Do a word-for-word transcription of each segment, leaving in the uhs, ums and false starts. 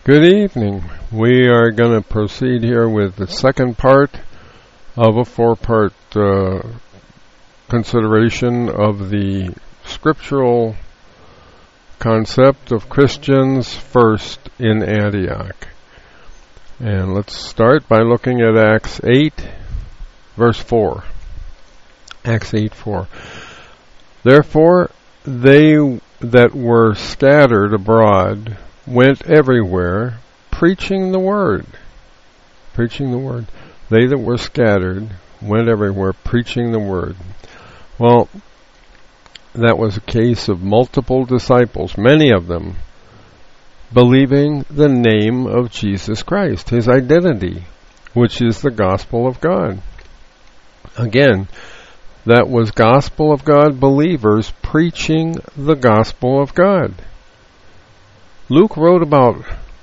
Good evening. We are going to proceed here with the second part of a four-part uh, consideration of the scriptural concept of Christians first in Antioch. And let's start by looking at Acts eight, verse four. Acts eight, four. Therefore, they that were scattered abroad went everywhere, preaching the word. Preaching the word. They that were scattered went everywhere, preaching the word. Well, that was a case of multiple disciples, many of them believing the name of Jesus Christ, his identity, which is the gospel of God. Again, that was gospel of God believers preaching the gospel of God. Luke wrote about,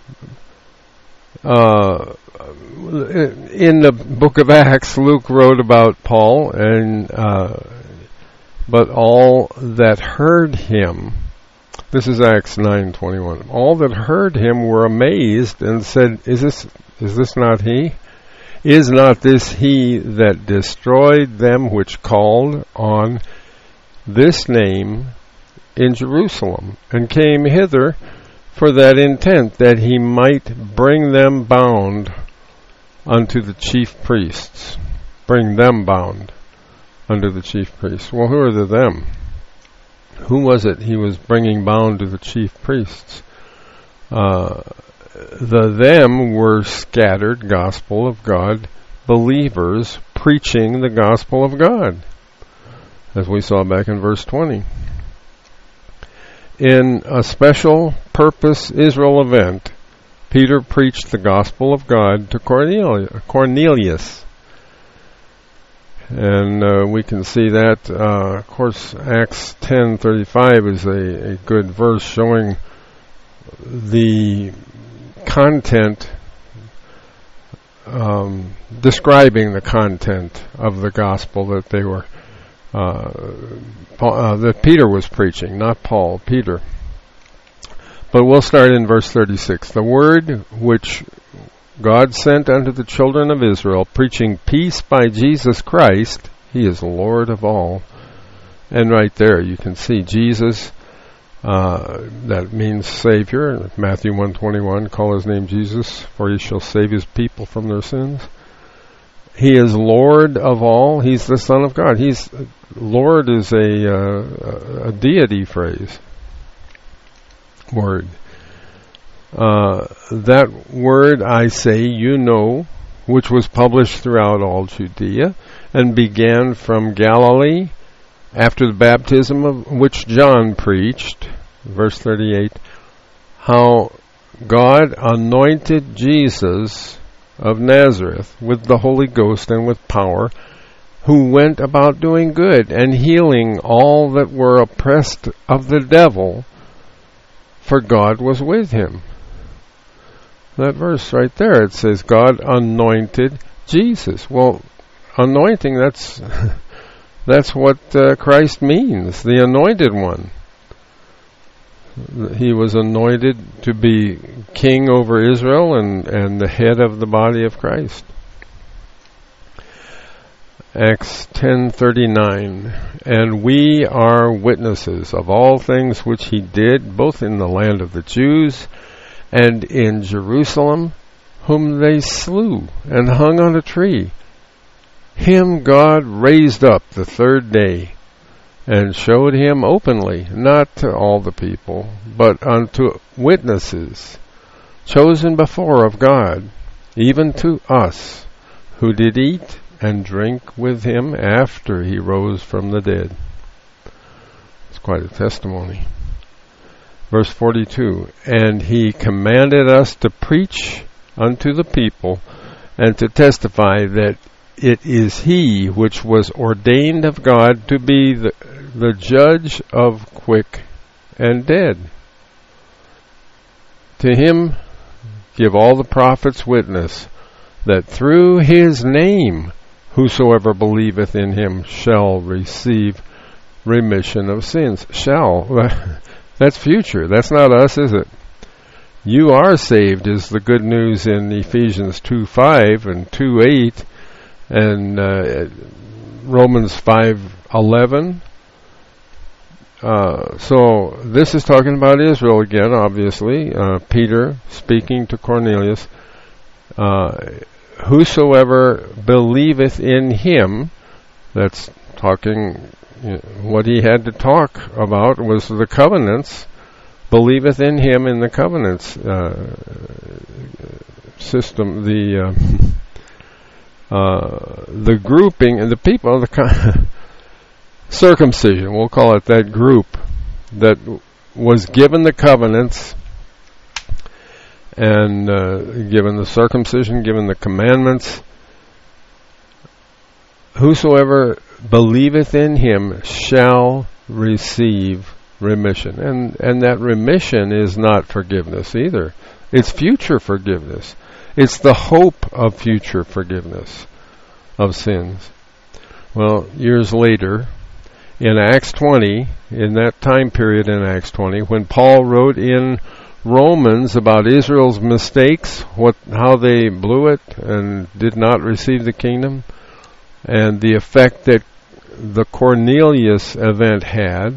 uh, in the book of Acts, Luke wrote about Paul, and uh, but all that heard him, this is Acts nine twenty-one, all that heard him were amazed and said, is this, is this not he? Is not this he that destroyed them which called on this name in Jerusalem, and came hither for that intent, that he might bring them bound unto the chief priests? Bring them bound unto the chief priests. Well, who are the them? Who was it he was bringing bound to the chief priests? Uh, the them were scattered gospel of God believers preaching the gospel of God, as we saw back in verse twenty. In a special purpose Israel event, Peter preached the gospel of God to Cornelius. And uh, we can see that, uh, of course, Acts ten thirty-five is a, a good verse showing the content, um, describing the content of the gospel that they were Uh, Paul, uh, that Peter was preaching, not Paul, Peter. But we'll start in verse thirty-six. The word which God sent unto the children of Israel, preaching peace by Jesus Christ, he is Lord of all. And right there you can see Jesus, uh, that means Savior. Matthew one twenty-one, call his name Jesus, for he shall save his people from their sins. He is Lord of all. He's the Son of God. He's Lord is a uh, a deity phrase. Word. Uh, that word I say, you know, which was published throughout all Judea, and began from Galilee, after the baptism of which John preached. Verse thirty-eight. How God anointed Jesus of Nazareth with the Holy Ghost and with power, who went about doing good and healing all that were oppressed of the devil, for God was with him. That verse right there, it says God anointed Jesus. Well, anointing, that's that's what uh, Christ means, the anointed one. He was anointed to be king over Israel and, and the head of the body of Christ. Acts ten thirty-nine. And we are witnesses of all things which he did, both in the land of the Jews and in Jerusalem, whom they slew and hung on a tree. Him God raised up the third day, and showed him openly, not to all the people, but unto witnesses, chosen before of God, even to us, who did eat and drink with him after he rose from the dead. It's quite a testimony. Verse forty-two, and he commanded us to preach unto the people, and to testify that it is he which was ordained of God to be the, the judge of quick and dead. To him give all the prophets witness, that through his name whosoever believeth in him shall receive remission of sins. Shall. That's future. That's not us, is it? You are saved is the good news in Ephesians two five and two eight and uh, Romans five eleven. Uh, so this is talking about Israel again, obviously. Uh, Peter speaking to Cornelius. Uh, whosoever believeth in him, that's talking, you know, what he had to talk about was the covenants, believeth in him in the covenants uh, system, the uh, uh, the grouping and the people, the con- circumcision, we'll call it that group that was given the covenants and uh, given the circumcision, given the commandments. Whosoever believeth in him shall receive remission. And and that remission is not forgiveness either. It's future forgiveness. It's the hope of future forgiveness of sins. Well, years later, in Acts twenty, in that time period in Acts twenty, when Paul wrote in Romans about Israel's mistakes, what how they blew it and did not receive the kingdom, and the effect that the Cornelius event had,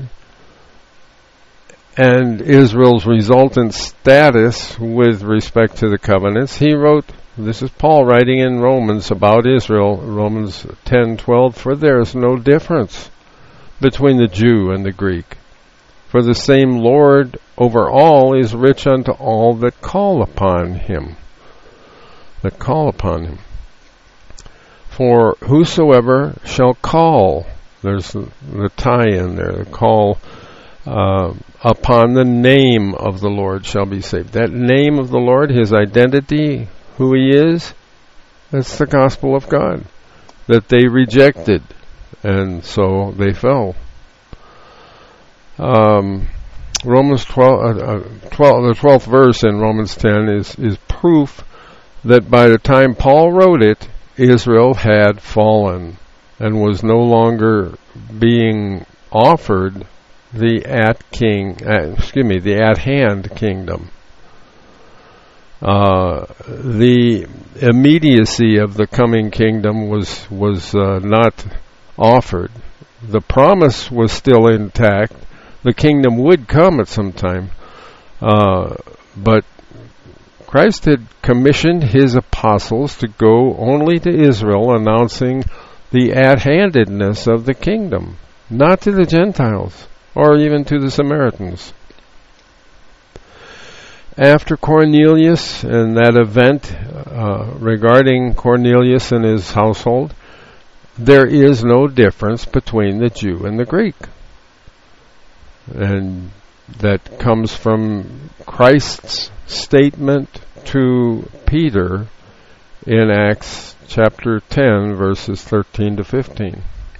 and Israel's resultant status with respect to the covenants, he wrote, this is Paul writing in Romans about Israel, Romans ten twelve, for there is no difference between the Jew and the Greek. For the same Lord over all is rich unto all that call upon him. That call upon him. For whosoever shall call, there's the, the tie-in there, the call uh, upon the name of the Lord shall be saved. That name of the Lord, his identity, who he is, that's the gospel of God that they rejected, and so they fell. Um, Romans twelve, uh, uh, twelve, the twelfth verse in Romans ten is, is proof that by the time Paul wrote it, Israel had fallen and was no longer being offered the at king, uh, excuse me, the at hand kingdom. Uh, the immediacy of the coming kingdom was was uh, not offered. The promise was still intact. The kingdom would come at some time, uh, but Christ had commissioned his apostles to go only to Israel, announcing the at-handedness of the kingdom, not to the Gentiles or even to the Samaritans. After Cornelius and that event uh, regarding Cornelius and his household, there is no difference between the Jew and the Greek. And that comes from Christ's statement to Peter in Acts chapter ten, verses thirteen to fifteen.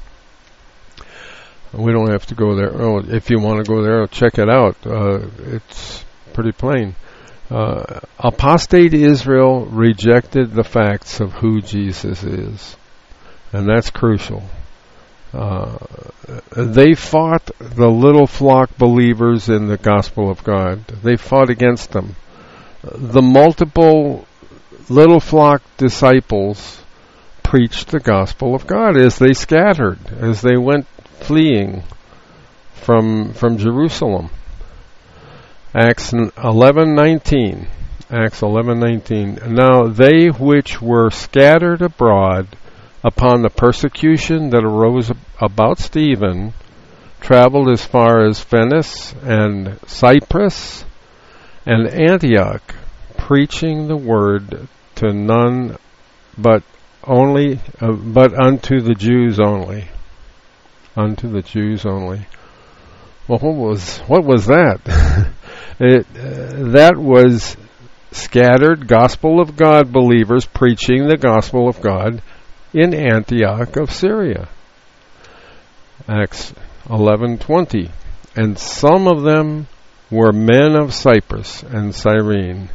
We don't have to go there. Oh, if you want to go there, check it out. Uh, it's pretty plain. Uh, apostate Israel rejected the facts of who Jesus is, and that's crucial. Uh, they fought the little flock believers in the gospel of God. They fought against them. The multiple little flock disciples preached the gospel of God as they scattered, as they went fleeing from from Jerusalem. Acts eleven nineteen. Acts eleven nineteen. Now they which were scattered abroad upon the persecution that arose about Stephen traveled as far as Venice and Cyprus and Antioch, preaching the word to none but only, uh, but unto the Jews only. Unto the Jews only. Well, what was what was that? it uh, that was scattered gospel of God believers preaching the gospel of God in Antioch of Syria. Acts eleven twenty. And some of them were men of Cyprus and Cyrene,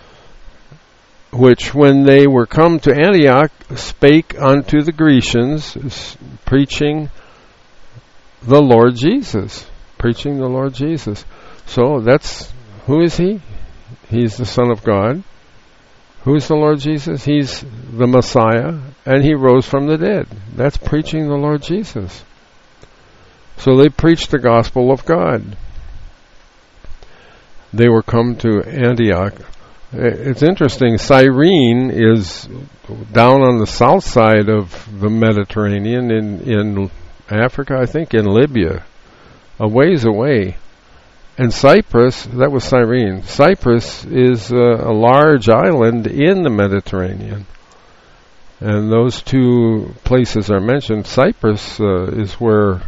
which when they were come to Antioch spake unto the Grecians, preaching the Lord Jesus. Preaching the Lord Jesus. So that's, who is he? He's the Son of God. Who's the Lord Jesus? He's the Messiah, and He rose from the dead. That's preaching the Lord Jesus. So they preached the gospel of God. They were come to Antioch. It's interesting, Cyrene is down on the south side of the Mediterranean in, in Africa, I think in Libya, a ways away. And Cyprus, that was Cyrene. Cyprus is a, a large island in the Mediterranean. And those two places are mentioned. Cyprus uh, is where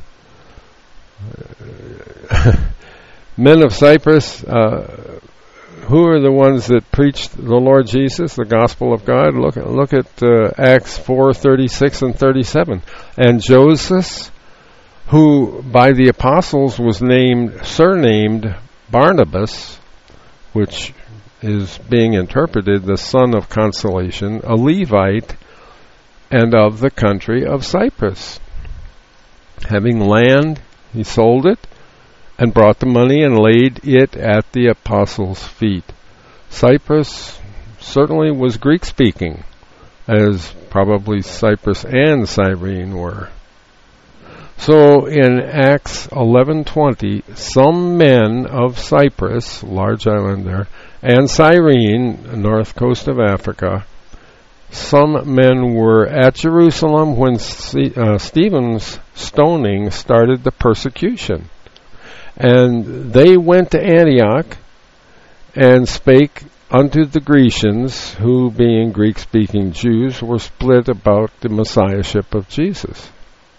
uh, men of Cyprus, uh, who are the ones that preached the Lord Jesus, the gospel of God? Look, look at uh, Acts four, thirty-six and thirty-seven. And Joseph, who by the apostles was named, surnamed Barnabas, which is being interpreted the son of consolation, a Levite, and of the country of Cyprus. Having land, he sold it, and brought the money and laid it at the apostles' feet. Cyprus certainly was Greek-speaking, as probably Cyprus and Cyrene were. So in Acts eleven twenty, some men of Cyprus, large island there, and Cyrene, north coast of Africa, some men were at Jerusalem when C- uh, Stephen's stoning started the persecution. And they went to Antioch and spake unto the Grecians, who being Greek-speaking Jews, were split about the Messiahship of Jesus.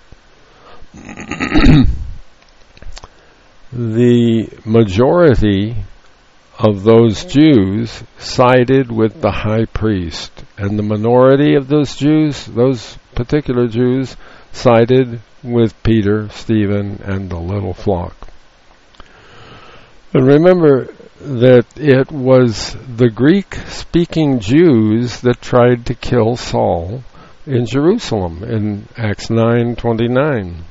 The majority of those Jews sided with the high priest, and the minority of those Jews, those particular Jews, sided with Peter, Stephen, and the little flock. And remember that it was the Greek-speaking Jews that tried to kill Saul in Jerusalem in Acts nine twenty-nine.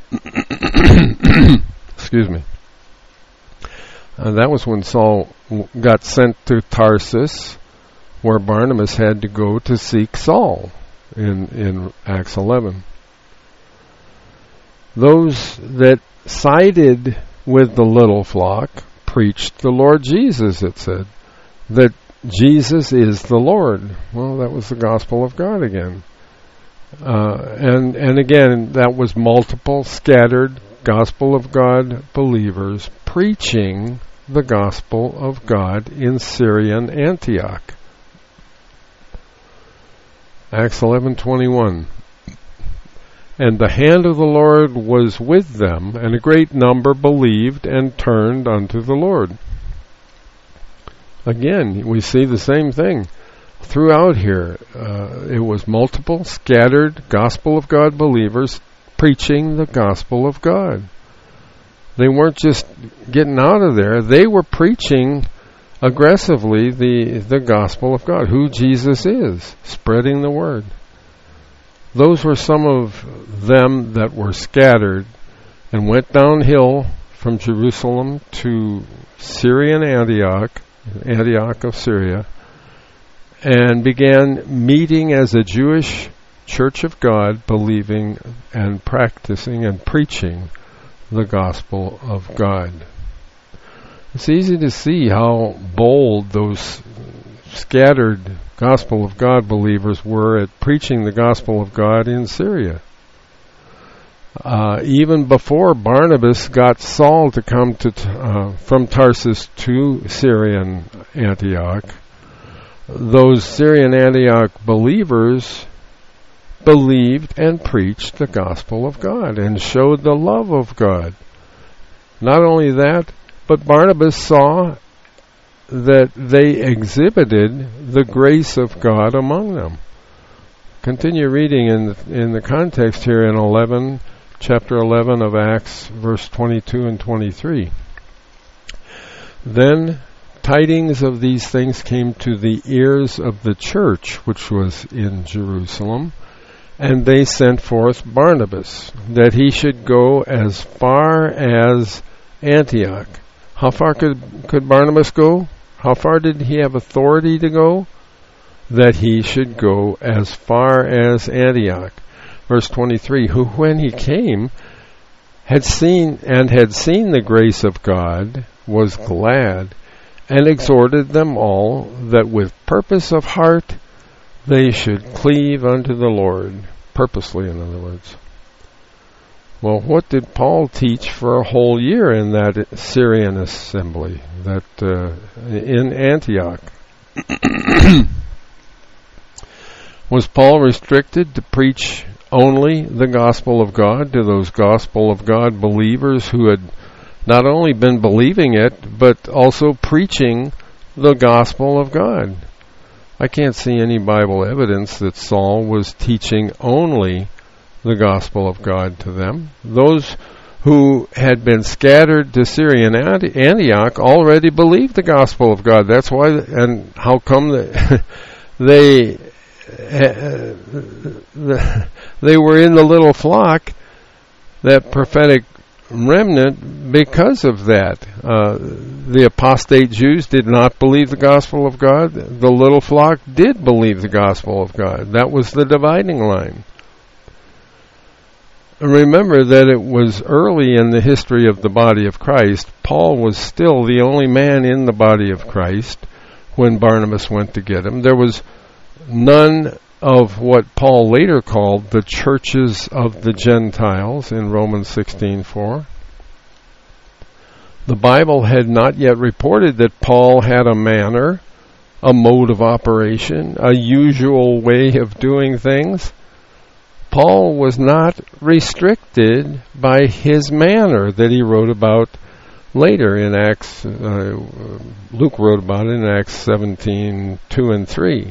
Excuse me. Uh, that was when Saul w- got sent to Tarsus, where Barnabas had to go to seek Saul in, in Acts eleven. Those that sided with the little flock preached the Lord Jesus, it said. That Jesus is the Lord. Well, that was the gospel of God again. Uh, and, and again, that was multiple scattered gospel of God believers preaching the gospel of God in Syrian Antioch. Acts eleven twenty-one. And the hand of the Lord was with them, and a great number believed and turned unto the Lord. Again, we see the same thing throughout here. Uh, it was multiple, scattered, gospel of God believers preaching the gospel of God. They weren't just getting out of there. They were preaching aggressively the, the gospel of God, who Jesus is, spreading the word. Those were some of them that were scattered and went downhill from Jerusalem to Syrian Antioch, Antioch of Syria, and began meeting as a Jewish church of God, believing and practicing and preaching the gospel of God. It's easy to see how bold those scattered gospel of God believers were at preaching the gospel of God in Syria. Uh, even before Barnabas got Saul to come to t- uh, from Tarsus to Syrian Antioch, those Syrian Antioch believers believed and preached the gospel of God and showed the love of God. Not only that, but Barnabas saw that they exhibited the grace of God among them. Continue reading in the, in the context here in eleven, chapter eleven of Acts, verse twenty-two and twenty-three. Then tidings of these things came to the ears of the church which was in Jerusalem, and they sent forth Barnabas, that he should go as far as Antioch. How far could, could Barnabas go? How far did he have authority to go? That he should go as far as Antioch. Verse twenty-three, who when he came had seen and had seen the grace of God, was glad, and exhorted them all that with purpose of heart they should cleave unto the Lord. Purposely, in other words. Well, what did Paul teach for a whole year in that Syrian assembly, that uh, in Antioch? Was Paul restricted to preach only the gospel of God to those gospel of God believers who had not only been believing it, but also preaching the gospel of God? I can't see any Bible evidence that Saul was teaching only the gospel of God to them. Those who had been scattered to Syrian Antioch already believed the gospel of God. That's why, and how come that they they were in the little flock, that prophetic remnant, because of that. Uh, the apostate Jews did not believe the gospel of God. The little flock did believe the gospel of God. That was the dividing line. Remember that it was early in the history of the body of Christ. Paul was still the only man in the body of Christ when Barnabas went to get him. There was none of what Paul later called the churches of the Gentiles in Romans sixteen four. The Bible had not yet reported that Paul had a manner, a mode of operation, a usual way of doing things. Paul was not restricted by his manner that he wrote about later in Acts. Uh, Luke wrote about it in Acts seventeen two and three.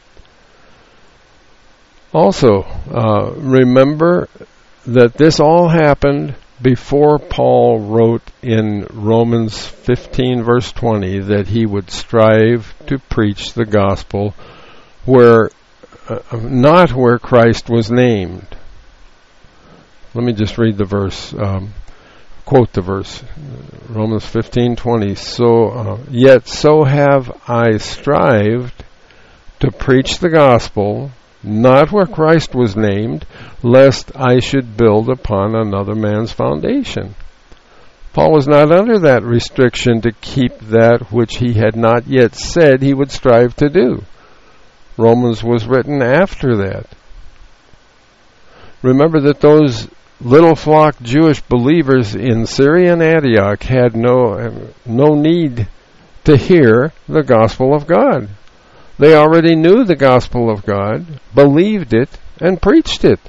Also, uh, remember that this all happened before Paul wrote in Romans fifteen verse twenty that he would strive to preach the gospel where uh, not where Christ was named. Let me just read the verse, um, quote the verse, Romans fifteen twenty. So, uh, yet so have I strived to preach the gospel not where Christ was named, lest I should build upon another man's foundation. Paul was not under that restriction to keep that which he had not yet said he would strive to do. Romans was written after that. Remember that those little flock Jewish believers in Syrian Antioch had no, no need to hear the gospel of God. They already knew the gospel of God, believed it, and preached it.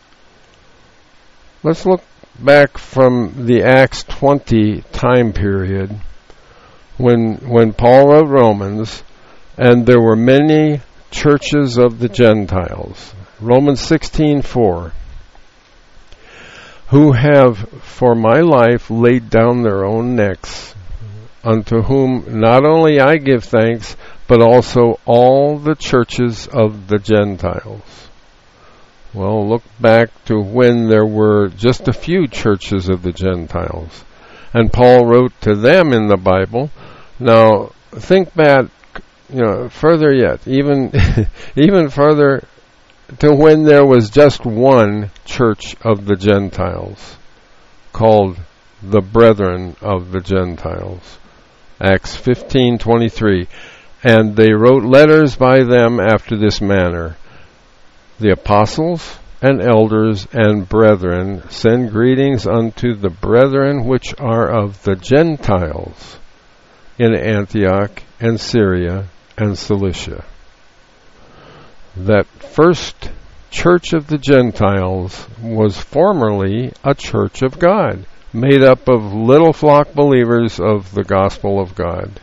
Let's look back from the Acts twenty time period when when Paul wrote Romans, and there were many churches of the Gentiles. Romans sixteen four. Who have for my life laid down their own necks, unto whom not only I give thanks, but also all the churches of the Gentiles. Well, look back to when there were just a few churches of the Gentiles. And Paul wrote to them in the Bible. Now, think back, you know, further yet, even even further to when there was just one church of the Gentiles, called the Brethren of the Gentiles. Acts fifteen twenty-three. And they wrote letters by them after this manner. The apostles and elders and brethren send greetings unto the brethren which are of the Gentiles in Antioch and Syria and Cilicia. That first church of the Gentiles was formerly a church of God, made up of little flock believers of the gospel of God.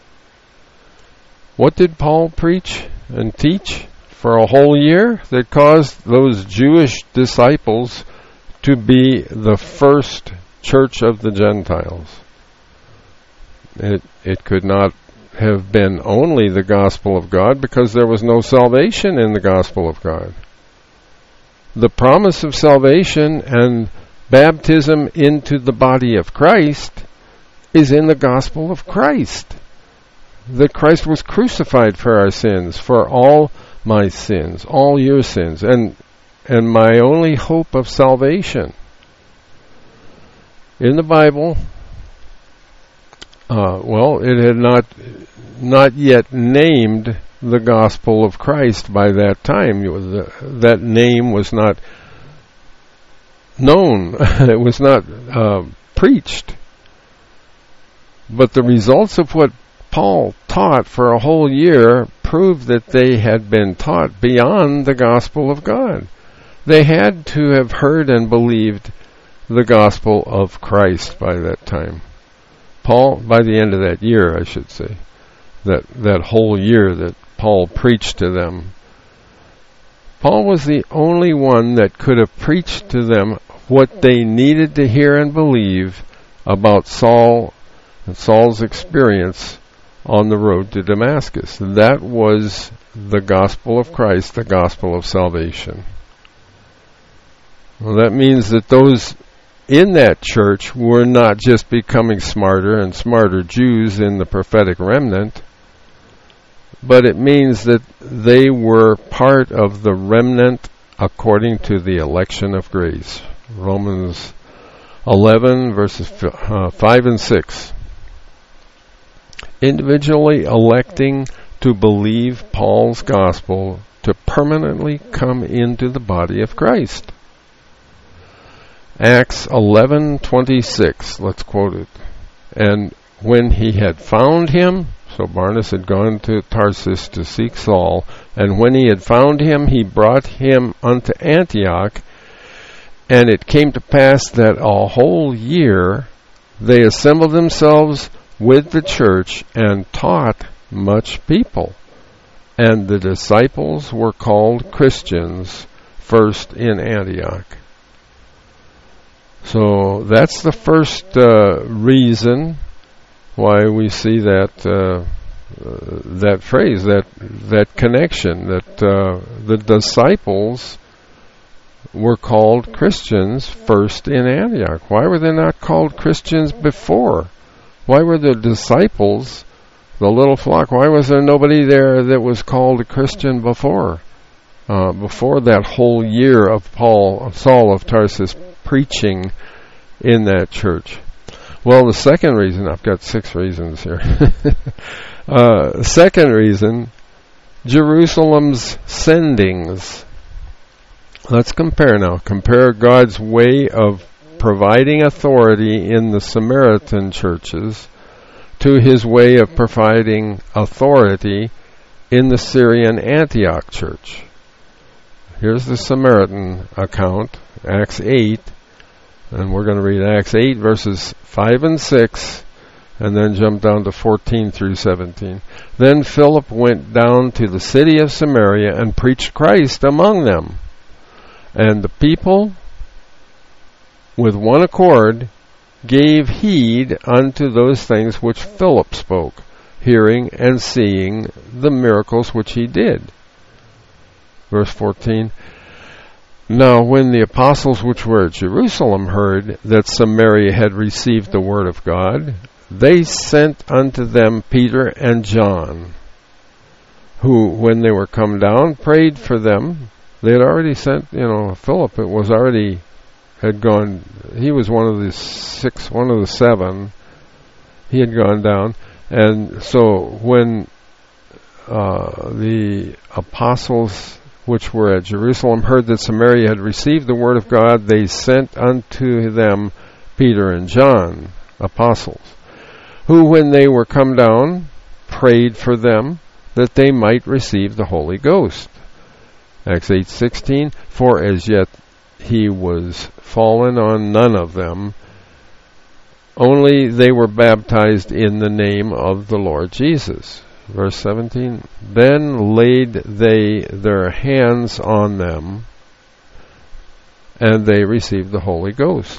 What did Paul preach and teach for a whole year that caused those Jewish disciples to be the first church of the Gentiles? It, it could not have been only the gospel of God, because there was no salvation in the gospel of God. The promise of salvation and baptism into the body of Christ is in the gospel of Christ. that Christ was crucified for our sins, for all my sins, all your sins, and and my only hope of salvation. In the Bible, uh, well, it had not not yet named the gospel of Christ by that time. It was, uh, that name was not known. It was not uh, preached. But the results of what Paul taught for a whole year proved that they had been taught beyond the gospel of God. They had to have heard and believed the gospel of Christ by that time. Paul, by the end of that year, I should say, that, that whole year that Paul preached to them, Paul was the only one that could have preached to them what they needed to hear and believe about Saul and Saul's experience on the road to Damascus. That was the gospel of Christ, the gospel of salvation. Well, that means that those in that church were not just becoming smarter and smarter Jews in the prophetic remnant, but it means that they were part of the remnant according to the election of grace. Romans eleven, verses uh, five and six. Individually electing to believe Paul's gospel to permanently come into the body of Christ. Acts eleven twenty-six, let's quote it. And when he had found him, so Barnabas had gone to Tarsus to seek Saul, and when he had found him, he brought him unto Antioch, and it came to pass that a whole year they assembled themselves with the church and taught much people. And the disciples were called Christians first in Antioch. So that's the first uh, reason why we see that uh, uh, that phrase, that that connection, that uh, the disciples were called Christians first in Antioch. Why were they not called Christians before? Why were the disciples, the little flock, why was there nobody there that was called a Christian before? Uh, before that whole year of Paul, Saul of Tarsus preaching in that church. Well, the second reason, I've got six reasons here. uh, second reason, Jerusalem's sendings. Let's compare now. Compare God's way of providing authority in the Samaritan churches to his way of providing authority in the Syrian Antioch church. Here's the Samaritan account, Acts eight, and we're going to read Acts eight verses five and six, and then jump down to fourteen through seventeen. Then Philip went down to the city of Samaria and preached Christ among them. And the people, with one accord, gave heed unto those things which Philip spoke, hearing and seeing the miracles which he did. Verse fourteen, Now when the apostles which were at Jerusalem heard that Samaria had received the word of God, they sent unto them Peter and John, who, when they were come down, prayed for them. They had already sent, you know, Philip, it was already, had gone, he was one of the six, one of the seven. He had gone down. And so when uh, the apostles which were at Jerusalem heard that Samaria had received the word of God, they sent unto them Peter and John, apostles, who, when they were come down, prayed for them that they might receive the Holy Ghost. Acts eight sixteen, For as yet he was fallen on none of them, only they were baptized in the name of the Lord Jesus. Verse seventeen, Then laid they their hands on them, and they received the Holy Ghost.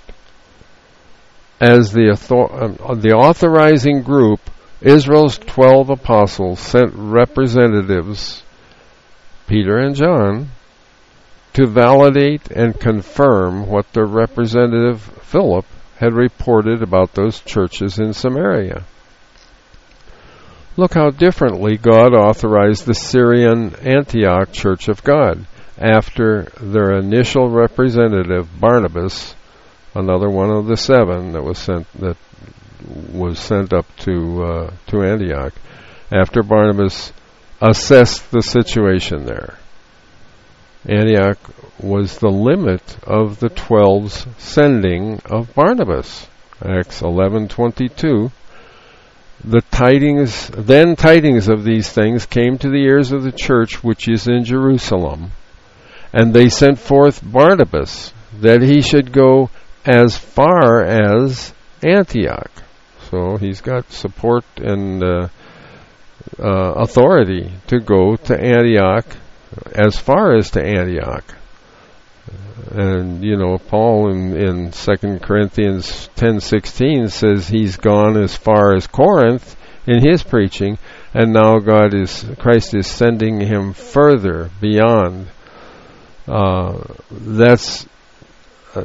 As the author- uh, the authorizing group, Israel's twelve apostles sent representatives, Peter and John, to validate and confirm what their representative Philip had reported about those churches in Samaria. Look how differently God authorized the Syrian Antioch Church of God after their initial representative, Barnabas, another one of the seven that was sent that was sent up to uh, to Antioch, after Barnabas assessed the situation there. Antioch was the limit of the twelve's sending of Barnabas. Acts eleven twenty-two. The tidings, then tidings of these things came to the ears of the church which is in Jerusalem, and they sent forth Barnabas, that he should go as far as Antioch. So he's got support and uh, uh, authority to go to Antioch, as far as to Antioch. And, you know, Paul in, in Second Corinthians ten sixteen says he's gone as far as Corinth in his preaching, and now God is, Christ is sending him further beyond. Uh, that's uh,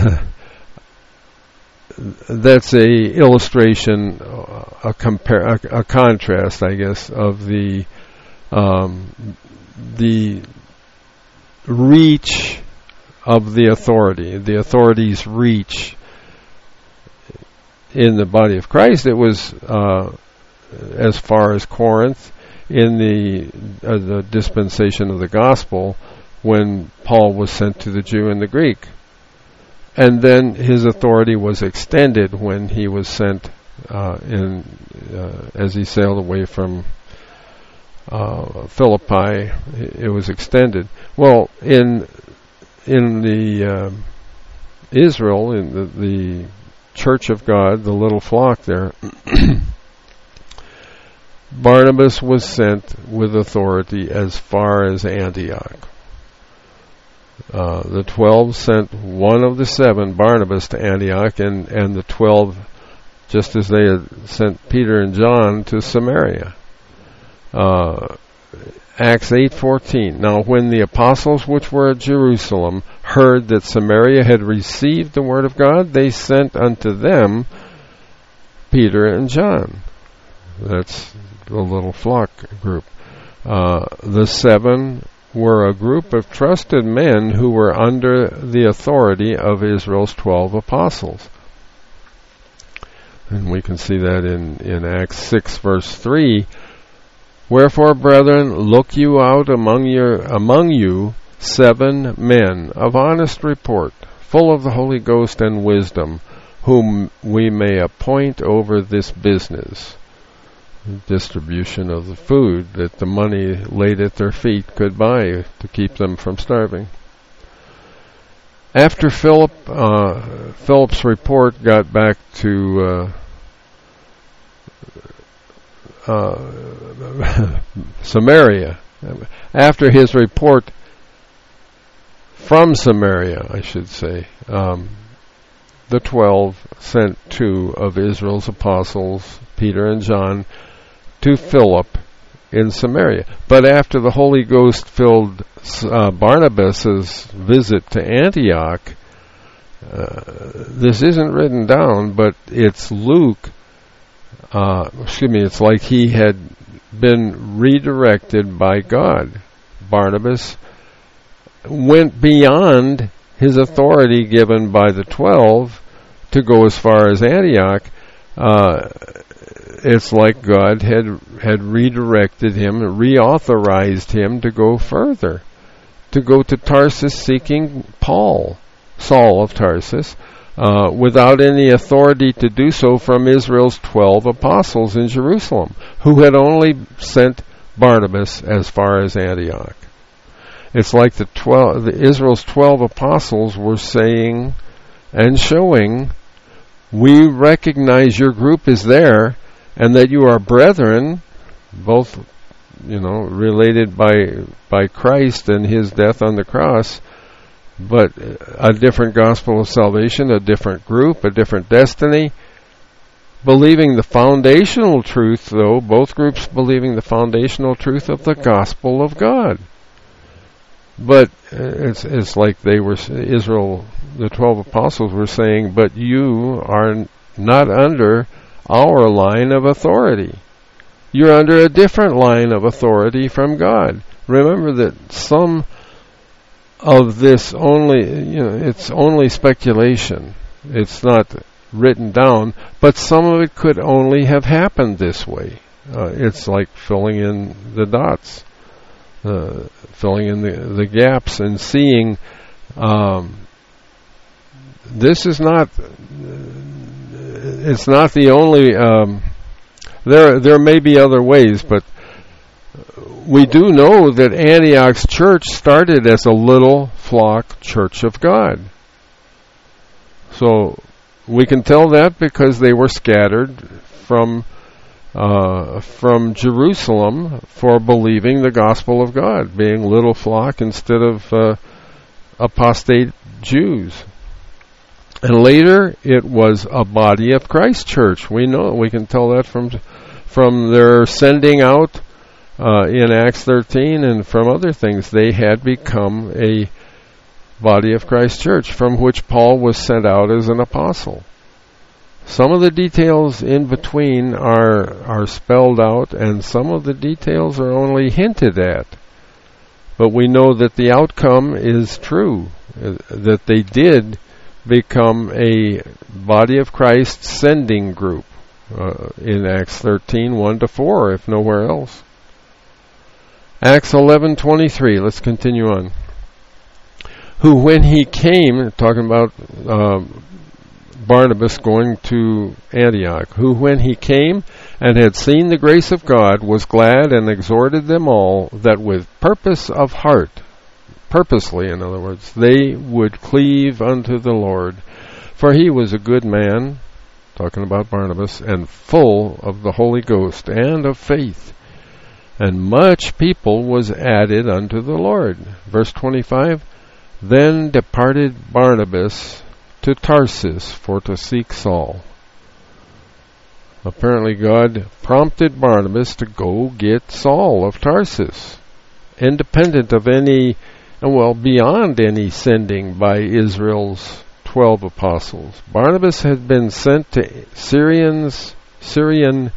that's a illustration, a compare, a, a contrast, I guess, of the um, the reach of the authority, the authority's reach in the body of Christ. It was uh, as far as Corinth in the uh, the dispensation of the gospel when Paul was sent to the Jew and the Greek. And then his authority was extended when he was sent uh, in uh, as he sailed away from uh, Philippi. It was extended. Well, in in the uh, Israel, in the, the Church of God, the little flock there, Barnabas was sent with authority as far as Antioch. Uh, the twelve sent one of the seven, Barnabas, to Antioch, and, and the twelve, just as they had sent Peter and John to Samaria. Uh, Acts eight fourteen. Now when the apostles which were at Jerusalem heard that Samaria had received the word of God, they sent unto them Peter and John. That's the little flock group. Uh, the seven were a group of trusted men who were under the authority of Israel's twelve apostles. And we can see that in, in Acts six verse three. Wherefore, brethren, look you out among your among you seven men of honest report, full of the Holy Ghost and wisdom, whom we may appoint over this business, distribution of the food that the money laid at their feet could buy to keep them from starving. After Philip, uh, Philip's report got back to uh, uh, Samaria, after his report from Samaria, I should say, um, the twelve sent two of Israel's apostles, Peter and John, to Philip in Samaria. But after the Holy Ghost filled uh, Barnabas's visit to Antioch, uh, this isn't written down, but it's Luke, uh, excuse me, it's like he had been redirected by God. Barnabas went beyond his authority given by the twelve to go as far as Antioch. Uh, it's like God had had redirected him, reauthorized him to go further, to go to Tarsus seeking Paul, Saul of Tarsus, uh, without any authority to do so from Israel's twelve apostles in Jerusalem, who had only sent Barnabas as far as Antioch. It's like the twelve, the Israel's twelve apostles were saying and showing, we recognize your group is there, and that you are brethren, both, you know, related by by Christ and his death on the cross, but a different gospel of salvation, a different group, a different destiny. Believing the foundational truth, though, both groups believing the foundational truth of the gospel of God. But it's it's like they were, Israel, the twelve apostles were saying, but you are not under our line of authority. you're under a different line of authority from God. Remember that some of this only, you know, it's only speculation. It's not written down, but some of it could only have happened this way. Uh, it's like filling in the dots, uh, filling in the, the gaps and seeing um, this is not, it's not the only, um, there there may be other ways, but we do know that Antioch's church started as a little flock church of God. So we can tell that because they were scattered from uh, from Jerusalem for believing the gospel of God, being little flock instead of uh, apostate Jews. And later it was a body of Christ church. We know, we can tell that from from their sending out uh, in Acts thirteen and from other things. They had become a body of Christ church from which Paul was sent out as an apostle. Some of the details in between are are spelled out, and some of the details are only hinted at. But we know that the outcome is true, uh, that they did become a body of Christ sending group uh, in Acts thirteen, one to four, if nowhere else. Acts eleven twenty-three, let's continue on. Who, when he came, talking about uh, Barnabas going to Antioch, who, when he came and had seen the grace of God, was glad and exhorted them all that with purpose of heart, purposely, in other words, they would cleave unto the Lord. For he was a good man, talking about Barnabas, and full of the Holy Ghost and of faith. And much people was added unto the Lord. Verse twenty-five, then departed Barnabas to Tarsus for to seek Saul. Apparently God prompted Barnabas to go get Saul of Tarsus, independent of any, well, beyond any sending by Israel's twelve apostles. Barnabas had been sent to Syrians, Syrian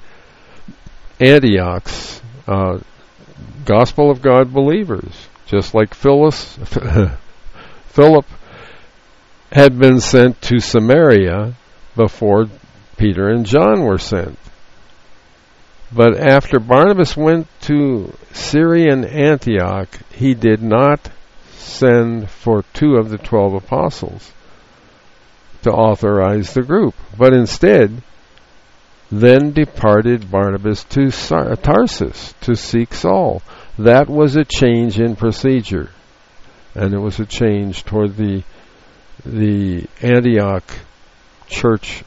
Antioch's uh, gospel of God believers, just like Phyllis, Philip had been sent to Samaria before Peter and John were sent. But after Barnabas went to Syrian Antioch, he did not send for two of the twelve apostles to authorize the group, but instead then departed Barnabas to Tarsus to seek Saul. That was a change in procedure, and it was a change toward the the Antioch church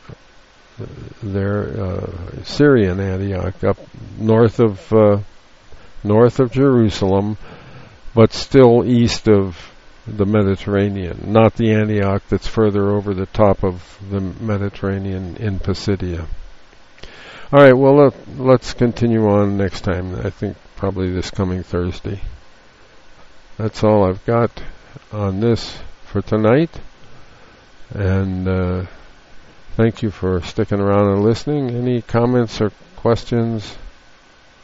there, uh, Syrian Antioch, up north of uh, north of Jerusalem, but still east of the Mediterranean, not the Antioch that's further over the top of the Mediterranean in Pisidia. All right, well, let, let's continue on next time. I think probably this coming Thursday. That's all I've got on this for tonight. And uh, thank you for sticking around and listening. Any comments or questions?